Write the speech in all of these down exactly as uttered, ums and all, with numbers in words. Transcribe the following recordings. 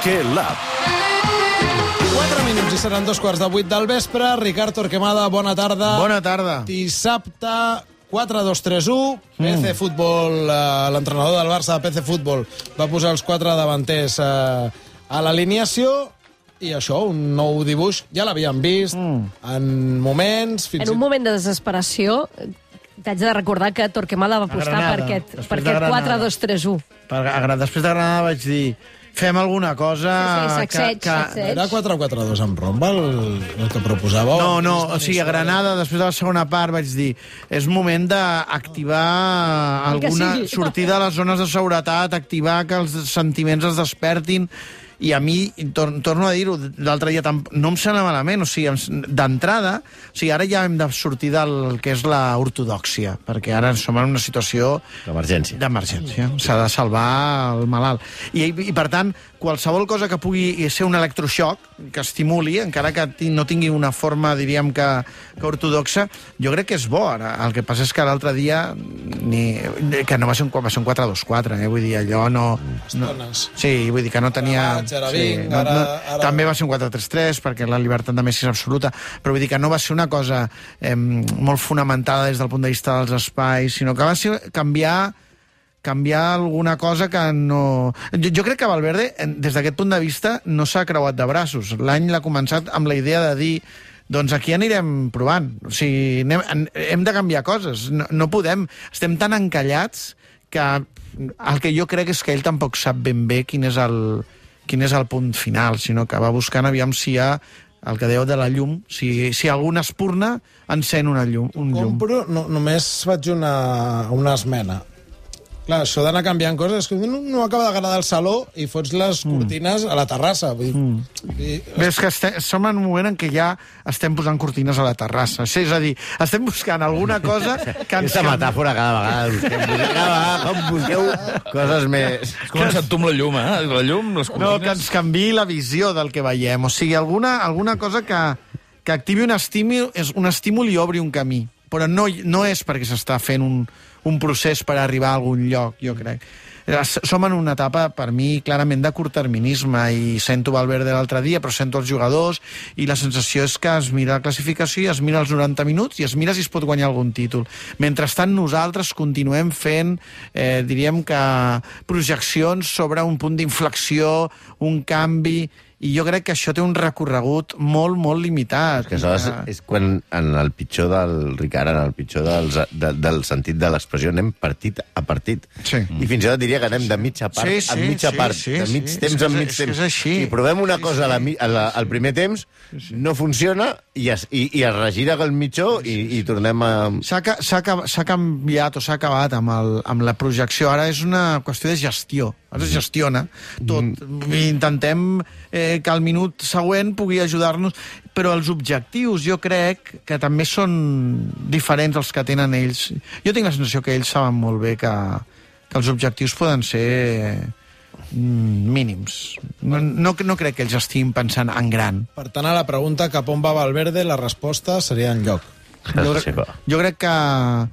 Bàsquet Lab. quatre minuts i seran dos quarts de vuit del vespre. Ricard Torquemada, bona tarda. Bona tarda. Dissabte, quatre dos tres u. P C Futbol, eh, l'entrenador del Barça de P C Futbol, va posar els quatre davanters eh, a l'alineació. I això, un nou dibuix, ja l'havíem vist mm. en moments... Fins en un moment de desesperació, t'haig de recordar que Torquemada va apostar Granada, per aquest, després per de aquest Granada. quatre dos tres u. Per, a, després de Granada vaig dir, fem alguna cosa... Sí, sí, sacseig, que, que... sacseig. Era quatre quatre dos amb romba el, el que proposàveu? No, no, o sigui, a Granada, després de la segona part, vaig dir, és moment d'activar alguna sortida de les zones de seguretat, activar que els sentiments es despertin. I a mi, tor torno a dir-ho, l'altre dia no em sembla malament, o sigui, d'entrada, o sigui, ara ja hem de sortir del que és la ortodòxia, perquè ara som en una situació... D'emergència. D'emergència. S'ha de salvar el malalt. I, i, per tant, qualsevol cosa que pugui ser un electroxoc, que estimuli, encara que no tingui una forma, diríem, que, que ortodoxa, jo crec que és bo, ara. El que passa és que l'altre dia, ni, que no va ser un, va ser un quatre dos quatre, eh? Vull dir, allò no... no sí, vull dir que no tenia... Ara sí, vinc, no, ara, no, ara... També va ser un quatre tres tres, perquè la llibertat de Messi és absoluta, però vull dir que no va ser una cosa eh, molt fonamentada des del punt de vista dels espais, sinó que va ser canviar canviar alguna cosa que no... Jo, jo crec que Valverde, des d'aquest punt de vista, no s'ha creuat de braços. L'any l'ha començat amb la idea de dir doncs aquí anirem provant. O sigui, anem, hem de canviar coses. No, no podem... Estem tan encallats que el que jo crec és que ell tampoc sap ben bé quin és el, quin és el punt final, sinó que va buscant aviam si hi ha el que dèieu de la llum, si, si alguna espurna encén una llum, un llum. Compro, no, només faig una, una esmena. Clar, això d'anar canviant coses, és que no, no acaba d'agradar el saló i fots les cortines mm. a la terrassa. Vull dir, mm. i... Bé, és que estem, som en un moment en què ja estem posant cortines a la terrassa. Sí, és a dir, estem buscant alguna cosa que ens... Aquesta metàfora cada vegada busquem, cada vegada com busqueu coses més... És començat tu amb la llum, eh? La llum, les cortines... No, que ens canviï la visió del que veiem. O sigui, alguna, alguna cosa que, que activi un estímul, és un estímul i obri un camí. Però no, no és perquè s'està fent un, un procés per arribar a algun lloc, jo crec. Som en una etapa, per mi, clarament de curtterminisme, i sento Valverde l'altre dia, però sento els jugadors, i la sensació és que es mira la classificació i es mira els noranta minuts i es mira si es pot guanyar algun títol. Mentrestant, nosaltres continuem fent, eh, diríem que, projeccions sobre un punt d'inflexió, un canvi... I jo crec que això té un recorregut molt, molt limitat. És que això és, és quan, en el pitjor del Ricard, en el pitjor dels, de, del sentit de l'expressió, anem partit a partit. Sí. I fins i tot diria que anem de mitja part sí, sí, a mitja sí, part, sí, de mig sí, temps sí, en mig és, temps. és així. Si provem una sí, cosa sí, a la, a la, al primer temps, sí, sí. no funciona i es, i, i es regira el mitjó i, i tornem a... S'ha canviat o s'ha acabat amb, el, amb la projecció. Ara és una qüestió de gestió. Ara es gestiona tot. Mm. Intentem eh, que al minut següent pugui ajudar-nos, però els objectius jo crec que també són diferents els que tenen ells. Jo tinc la sensació que ells saben molt bé que, que els objectius poden ser mm, mínims. No, no, no crec que ells estiguin pensant en gran. Per tant, a la pregunta cap on va Valverde, la resposta seria enlloc. Jo, jo crec que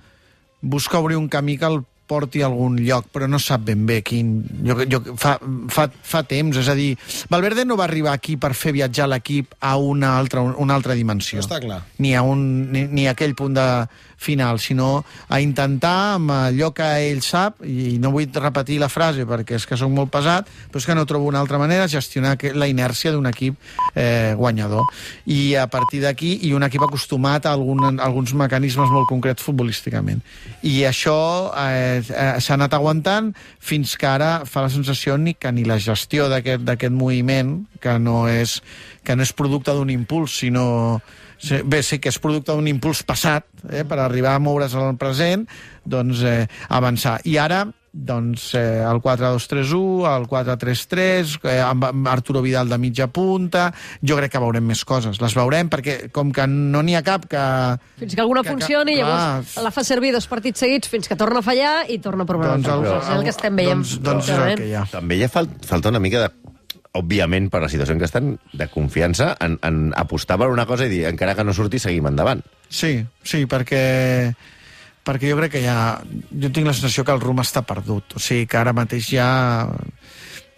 busca obrir un camí que el porti a algun lloc, però no sap ben bé quin... Jo, jo, fa, fa, fa temps, és a dir, Valverde no va arribar aquí per fer viatjar l'equip a una altra, una altra dimensió. No està clar. Ni a, un, ni, ni a aquell punt de final, sinó a intentar, amb allò que ell sap, i no vull repetir la frase perquè és que soc molt pesat, però és que no trobo una altra manera, gestionar la inèrcia d'un equip eh, guanyador. I a partir d'aquí, i un equip acostumat a, algun, a alguns mecanismes molt concrets futbolísticament. I això eh, s'ha anat aguantant fins que ara fa la sensació ni que ni la gestió d'aquest moviment, que no és, que no és producte d'un impuls, sinó... Bé, sí que és producte d'un impuls passat, eh, per arribar a moure's al present, doncs eh, avançar. I ara, doncs, eh, el quatre dos tres u, el quatre tres tres, eh, amb Arturo Vidal de mitja punta... Jo crec que veurem més coses. Les veurem perquè, com que no n'hi ha cap que... Fins que alguna que, funcioni, que, llavors la fa servir dos partits seguits fins que torna a fallar i torna a provar doncs una el, altra cosa. És el que estem veient. Doncs, doncs és el que hi ha. També ja fal, falta una mica de... òbviament, per la situació en què estan, de confiança en, en apostar per una cosa i dir, encara que no surti, seguim endavant. Sí, sí, perquè perquè jo crec que ja... Jo tinc la sensació que el rumb està perdut. O sigui, que ara mateix ja...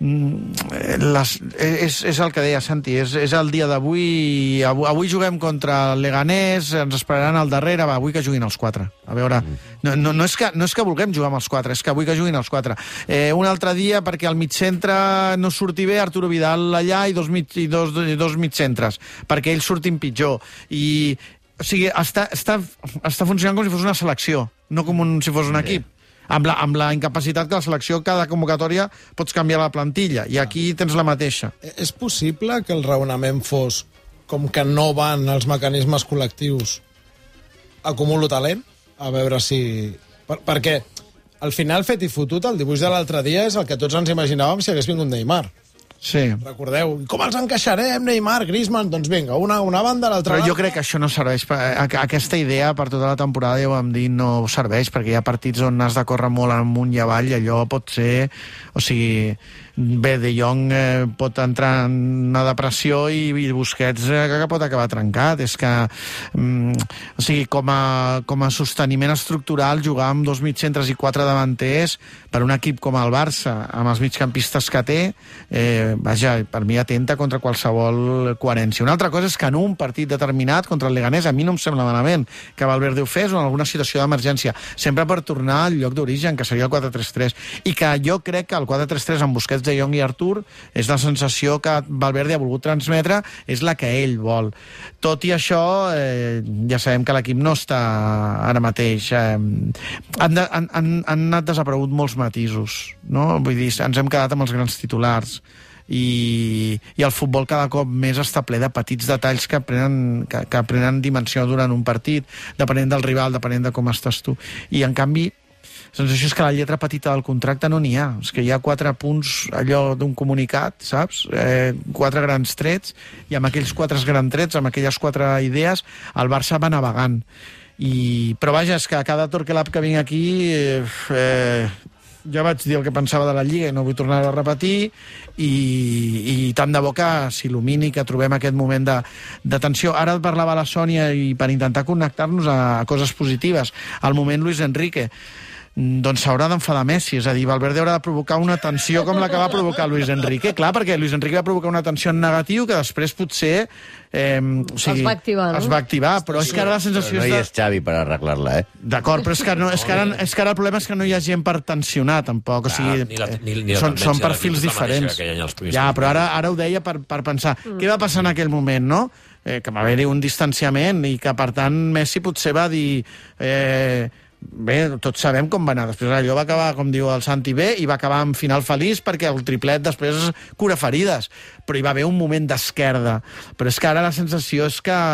Les, és, és el que deia Santi, és, és el dia d'avui. Avui, avui juguem contra el Leganés, ens esperaran al darrere, va, avui que juguin els quatre. A veure, no, no, no, és que, no és que vulguem jugar amb els quatre, és que avui que juguin els quatre. Eh, un altre dia, perquè al mig centre no surti bé, Arturo Vidal allà i dos, mig, i dos, dos mig centres, perquè ells surtin pitjor. I, o sigui, està, està, està funcionant com si fos una selecció, no com un, si fos un equip. Amb la, amb la incapacitat que la selecció, cada convocatòria, pots canviar la plantilla, i aquí tens la mateixa. És possible que el raonament fos com que no van els mecanismes col·lectius, acumulo talent? A veure si... Per, perquè al final, fet i fotut, el dibuix de l'altre dia és el que tots ens imaginàvem si hagués vingut Neymar. Sí. Recordeu, com els encaixarem, Neymar, Griezmann? Doncs vinga, una, una banda, l'altra banda... Però jo crec que això no serveix. Aquesta idea per tota la temporada, ja ho vam dir, no serveix, perquè hi ha partits on has de córrer molt amunt i avall, i allò pot ser... O sigui, bé, De Jong eh, pot entrar en una depressió i, i Busquets eh, que pot acabar trencat. És que, mm, o sigui, com a, com a sosteniment estructural, jugar amb dos mitjcentres i quatre davanters per un equip com el Barça, amb els migcampistes que té, eh, vaja, per mi atenta contra qualsevol coherència. Una altra cosa és que en un partit determinat contra el Leganés, a mi no em sembla malament que Valverde ho fes o en alguna situació d'emergència, sempre per tornar al lloc d'origen, que seria el quatre tres tres, i que jo crec que el quatre tres tres amb Busquets, De Jong i Artur és la sensació que Valverde ha volgut transmetre, és la que ell vol. Tot i això, eh, ja sabem que l'equip no està ara mateix. Eh, han, de, han, han, han anat desaparegut molts matisos, no? Vull dir, ens hem quedat amb els grans titulars. I, i el futbol cada cop més està ple de petits detalls que prenen, que, que prenen dimensió durant un partit, depenent del rival, depenent de com estàs tu. I, en canvi, la sensació és que la lletra petita del contracte no n'hi ha. És que hi ha quatre punts, allò d'un comunicat, saps? Eh, quatre grans trets, i amb aquells quatre grans trets, amb aquelles quatre idees, el Barça va navegant. I, però vaja, és que a cada Torquelab que vinc aquí... Eh, eh, ja vaig dir el que pensava de la Lliga i no vull tornar a repetir, i, i tant de bo que s'il·lumini, que trobem aquest moment de, de tensió. Ara parlava la Sònia i per intentar connectar-nos a, a coses positives. Al moment Luis Enrique, doncs s'haurà d'enfadar Messi, és a dir, Valverde haurà de provocar una tensió com la que va provocar Luis Enrique, clar, perquè Luis Enrique va provocar una tensió en negatiu que després potser eh, o sigui, es va activar, no? es va activar, però és que ara la sensació però no és hi de... és Xavi per arreglar-la, eh? D'acord, però és que, no, és, que ara, és que ara el problema és que no hi ha gent per tensionar, tampoc. O sigui, ni la, ni, ni la són, són tendència perfils de l'equip és la diferents. mateixa que hi ha els primers Ja, però ara, partits. ara ho deia per, per pensar, mm. què va passar en aquell moment, no? Eh, que va haver-hi un distanciament i que, per tant, Messi potser va dir... Eh, bé, tots sabem com va anar. Després allò va acabar, com diu el Santi, bé, i va acabar amb final feliç perquè el triplet després cura ferides. Però hi va haver un moment d'esquerda. Però és que ara la sensació és que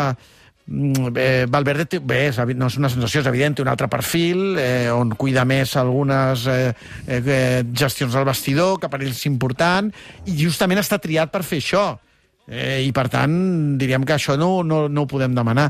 eh, Valverde té, bé, és, no és una sensació, és evident, té un altre perfil, eh, on cuida més algunes eh, eh, gestions del vestidor, que per ell és important, i justament està triat per fer això. Eh, i per tant diríem que això no, no, no ho podem demanar.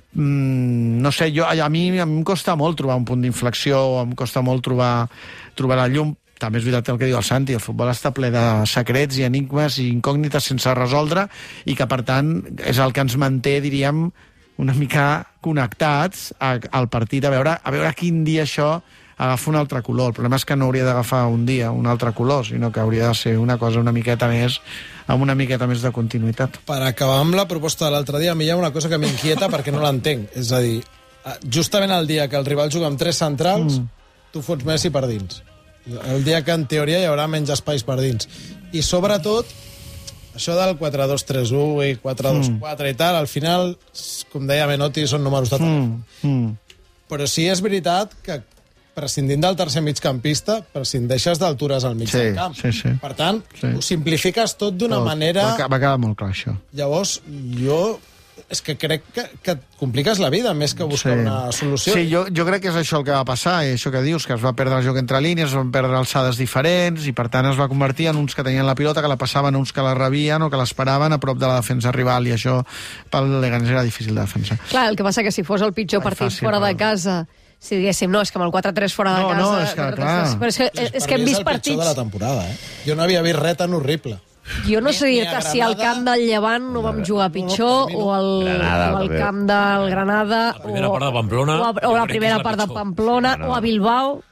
mm, no sé, jo, a, mi, a mi em costa molt trobar un punt d'inflexió, em costa molt trobar, trobar la llum. També és veritat el que diu el Santi, el futbol està ple de secrets i enigmes i incògnites sense resoldre, i que per tant és el que ens manté, diríem, una mica connectats a, al partit, a veure, a veure quin dia això agafa un altre color. El problema és que no hauria d'agafar un dia un altre color, sinó que hauria de ser una cosa una miqueta més, amb una miqueta més de continuïtat. Per acabar amb la proposta de l'altre dia, a mi hi ha una cosa que m'inquieta perquè no l'entenc. És a dir, justament el dia que el rival juga amb tres centrals, mm. tu fots Messi per dins. El dia que en teoria hi haurà menys espais per dins. I sobretot, això del quatre dos tres u i quatre dos quatre mm. i tal, al final, com deia Menotti, són números de telèfon. Mm. Mm. Però sí és veritat que prescindint del tercer migcampista, prescindeixes d'altures al mig sí, del camp. Sí, sí. Per tant, sí. ho simplifiques tot d'una manera... Va, va quedar molt clar, això. Llavors, jo... És que crec que, que et compliques la vida més que buscar sí. una solució. Sí, jo, jo crec que és això el que va passar, i això que dius, que es va perdre el joc entre línies, es van perdre alçades diferents, i per tant es va convertir en uns que tenien la pilota, que la passaven, uns que la rebien o que l'esperaven a prop de la defensa rival, i això pel Leganés era difícil de defensar. Clar, el que passa que si fos el pitjor Ai, partit fàcil, fora de però... casa, si diguéssim, no, és que amb el quatre tres fora de no, casa... No, és que, clar... Però és que, és que hem vist partits... És el pitjor partits... de la temporada, eh? Jo no havia vist res tan horrible. Jo no sé Ni- dir ni a que si al Granada- camp del Llevant no vam jugar pitjor, no, o al, Granada, o al també. camp del Granada, La primera o, part de Pamplona, o, a, o jo la crec que primera és la part de pitjor. Pamplona, No, no. o a Bilbao.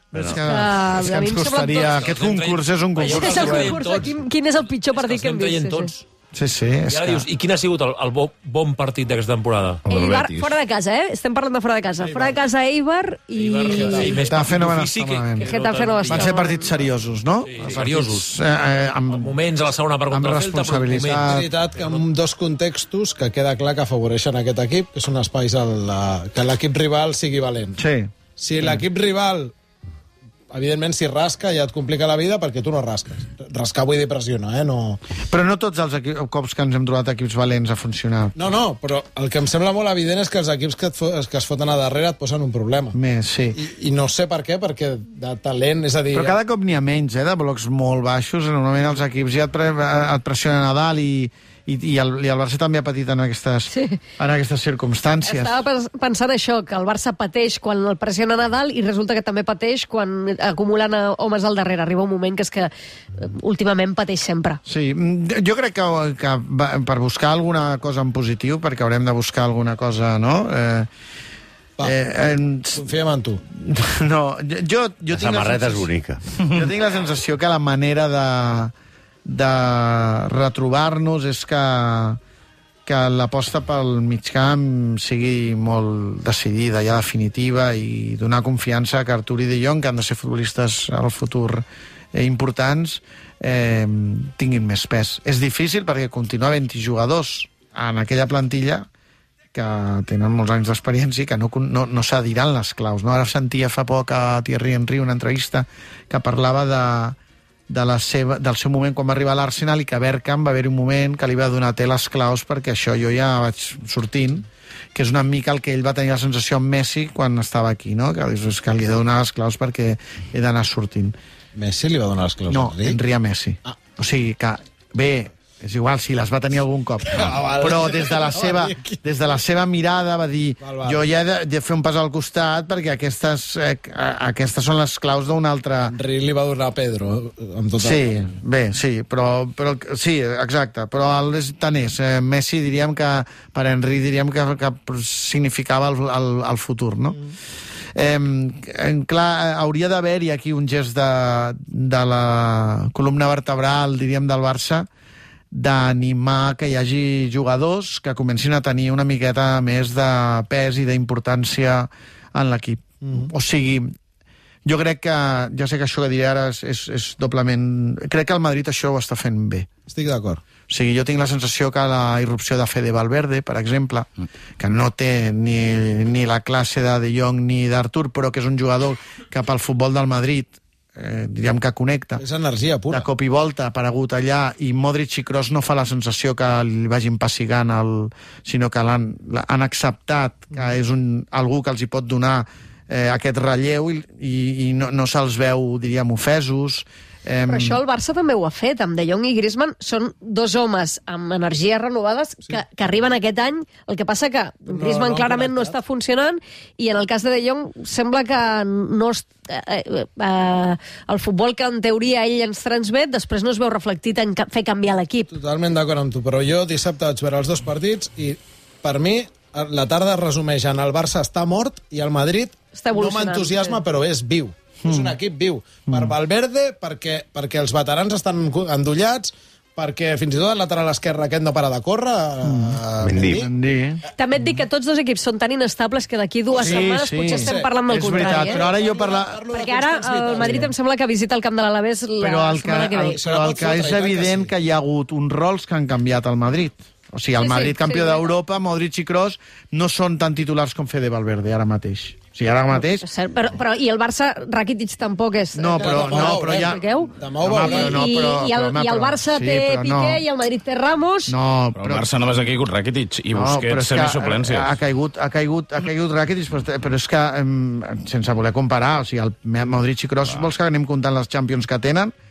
És que, Ah, és que a mi ens em sembla costaria... tot- Aquest concurs és un Quin concurs. és el traient concurs? tots. Quin, quin és el pitjor partit que hem vist? Sí, tots. sí. Sí, sí. I És ara que... dius, i quin ha sigut el, el bo, bon partit d'aquesta temporada? Eibar, fora de casa, eh? Estem parlant de fora de casa. Fora de casa, Eibar i... Sí, més Getafe no van físic estar malament. que Getafe no va estar Van ser partits seriosos, no? Sí, Partits, seriosos. Eh, eh, amb, Moments a la segona part amb contra el Celta, però responsabilitat. És moments. veritat que en dos contextos que queda clar que afavoreixen aquest equip, que són espais al, la, que l'equip rival sigui valent. sí. Si l'equip rival, evidentment, si rasca, ja et complica la vida perquè tu no rasques. Rascar vull dir pressionar, eh? No... Però no tots els equip, cops que ens hem trobat equips valents ha funcionat. No, no, però el que em sembla molt evident és que els equips que, et fo que es foten a darrere et posen un problema. Més, sí. I, I no sé per què, perquè de talent, és a dir... Però cada cop n'hi ha menys, eh, de blocs molt baixos. Normalment els equips ja et, pre et pressionen a dalt i, i, i, el, i el Barça també ha patit en aquestes, Sí. en aquestes circumstàncies. Estava pens- pensant això, que el Barça pateix quan el pressionen a dalt i resulta que també pateix quan acumulen eh, homes al darrere. Arriba un moment que és que eh, últimament pateix sempre. Sí, mm, jo crec que, que va, per buscar alguna cosa en positiu, perquè haurem de buscar alguna cosa, no? Eh, Va, eh, en, confiem en tu. no, jo, jo La tinc la samarreta és sensació- bonica. Jo tinc la sensació que la manera de, de retrobar-nos és que, que l'aposta pel migcamp sigui molt decidida, ja definitiva, i donar confiança que Artur i De Jong, que han de ser futbolistes al futur eh, importants, eh, tinguin més pes. És difícil perquè continua havent-hi jugadors en aquella plantilla que tenen molts anys d'experiència i que no, no, no s'adiran les claus. No? Ara sentia fa poc a Thierry Henry una entrevista que parlava de, de la seva, del seu moment quan va arribar a l'Arsenal i que a Bergkamp va haver un moment que li va donar té les claus perquè això jo ja vaig sortint, que és una mica el que ell va tenir la sensació amb Messi quan estava aquí, no? Que dius, és que li he de donar les claus perquè he d'anar sortint. Messi li va donar les claus No, a Enric? Henry a Messi. Ah. O sigui que, bé, és igual si les va tenir algun cop, Ah, val. però des de la seva, des de la seva mirada va dir, Val, val. jo ja he de, de fer un pas al costat perquè aquestes, eh, aquestes són les claus d'un altre... Enric li va donar a Pedro, amb tot Sí, bé, sí, però, però sí, exacte, però el, és, tant és. Eh, Messi diríem que, per Henry diríem que, que significava el, el, el futur, no? Mm. Eh, clar, hauria d'haver-hi aquí un gest de, de la columna vertebral, diríem, del Barça, d'animar que hi hagi jugadors que comencin a tenir una miqueta més de pes i d'importància en l'equip. Mm. O sigui, jo crec que, ja sé que això que diré ara és, és, és doblement... Crec que el Madrid això ho està fent bé. Estic d'acord. O sigui, jo tinc la sensació que la irrupció de Fede Valverde, per exemple, que no té ni, ni la classe de De Jong ni d'Artur, però que és un jugador que pel futbol del Madrid eh, diríem que connecta. És energia pura. De cop i volta ha aparegut allà i Modric i Kroos no fa la sensació que li vagin pessigant, el, sinó que l'han han acceptat que és un, algú que els hi pot donar eh, aquest relleu i, i, i no, no se'ls veu, diríem, ofesos. Eh, Però això el Barça també ho ha fet, amb De Jong i Griezmann són dos homes amb energies renovades sí. que, que arriben aquest any, el que passa que No, Griezmann no han clarament no connectat. està funcionant i en el cas de De Jong sembla que no es, eh, eh, eh, el futbol que en teoria ell ens transmet després no es veu reflectit en ca fer canviar l'equip. Totalment d'acord amb tu, però jo dissabte vaig veure els dos partits i per mi la tarda es resumeix en el Barça està mort i el Madrid Està no evolucionant, m'entusiasma, sí. però és viu. Mm. És un equip viu. Mm. Per Valverde, perquè, perquè els veterans estan endollats, perquè fins i tot el lateral esquerre aquest no para de córrer. Mm. Mendy. Mendy. També et dic que tots dos equips són tan inestables que d'aquí dues Sí, setmanes sí. potser estem Sí. parlant del És contrari. veritat, eh? però ara jo parla... Perquè ara el Madrid em sembla que visita el camp de l'Alavés la Però el que, setmana que ve. el, però el que és evident que hi ha hagut uns rols que han canviat al Madrid. O sigui, el Sí, sí, Madrid campió sí. d'Europa, Modric i Kroos no són tan titulars com Fede Valverde ara mateix. O sigui, ara mateix... És cert, però, però, I el Barça, Rakitic tampoc és... No, però, demà no, ho però veurem. ja... Expliqueu? Demà ho Home, veurem. però no, I, però- i, el, però, home, I el però- Barça sí, té però no. Piqué i el Madrid té Ramos. No, Però però... el Barça només ha caigut Rakitic i Busquets és que semisuplències. ha caigut, ha caigut, ha caigut Rakitic, però, però és que, em, sense voler comparar, o sigui, el Modric i Kroos, vols que anem comptant les Champions que tenen?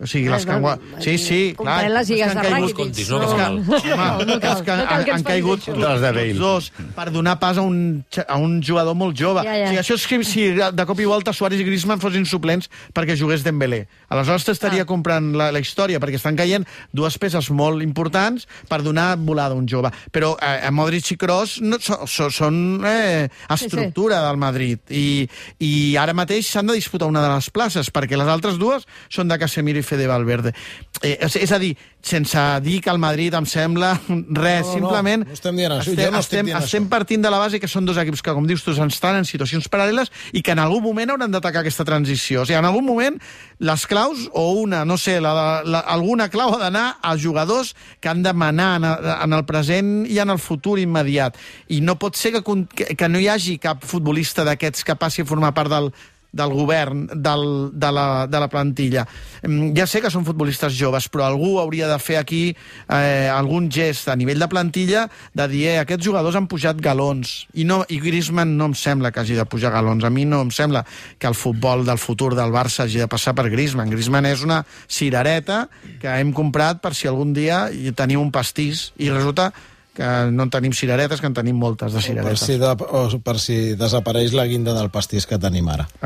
O sigui, les que han... gua- Sí, sí, clar. Comparant les lligues És que de han rugby. caigut- Contis, no? És que, No, home, no cal, és que no cal han, que ens han caigut facis això. Dels de Bale. tots dos per donar pas a un, a un jugador molt jove. Ja, ja. O sigui, això és que si de cop i volta Suárez i Griezmann fossin suplents perquè jugués Dembélé. Aleshores t'estaria Ah. comprant la, la història, perquè estan caient dues peces molt importants per donar volada a un jove. Però eh, Modric i Kroos no, so, so, són eh, estructura del Madrid. I, I ara mateix s'han de disputar una de les places, perquè les altres dues són de Casemiro i Fede Valverde. Eh, és, és a dir, sense dir que el Madrid em sembla res, No, no, simplement no estem dient això, estem, jo no estic estem, dient estem això. partint de la base que són dos equips que, com dius tu, estan en situacions paral·leles i que en algun moment hauran d'atacar aquesta transició. O sigui, en algun moment les claus, o una, no sé, la, la, alguna clau ha d'anar als jugadors que han de manar en, en el present i en el futur immediat. I no pot ser que, que, que no hi hagi cap futbolista d'aquests que passi a formar part del, del govern, del, de, la, de la plantilla. Ja sé que són futbolistes joves, però algú hauria de fer aquí eh, algun gest a nivell de plantilla de dir, eh, aquests jugadors han pujat galons. I, no, I Griezmann no em sembla que hagi de pujar galons. A mi no em sembla que el futbol del futur del Barça hagi de passar per Griezmann. Griezmann és una cirereta que hem comprat per si algun dia tenim un pastís i resulta que no en tenim cireretes, que en tenim moltes de Per cireretes. si, de, o per si desapareix la guinda del pastís que tenim ara.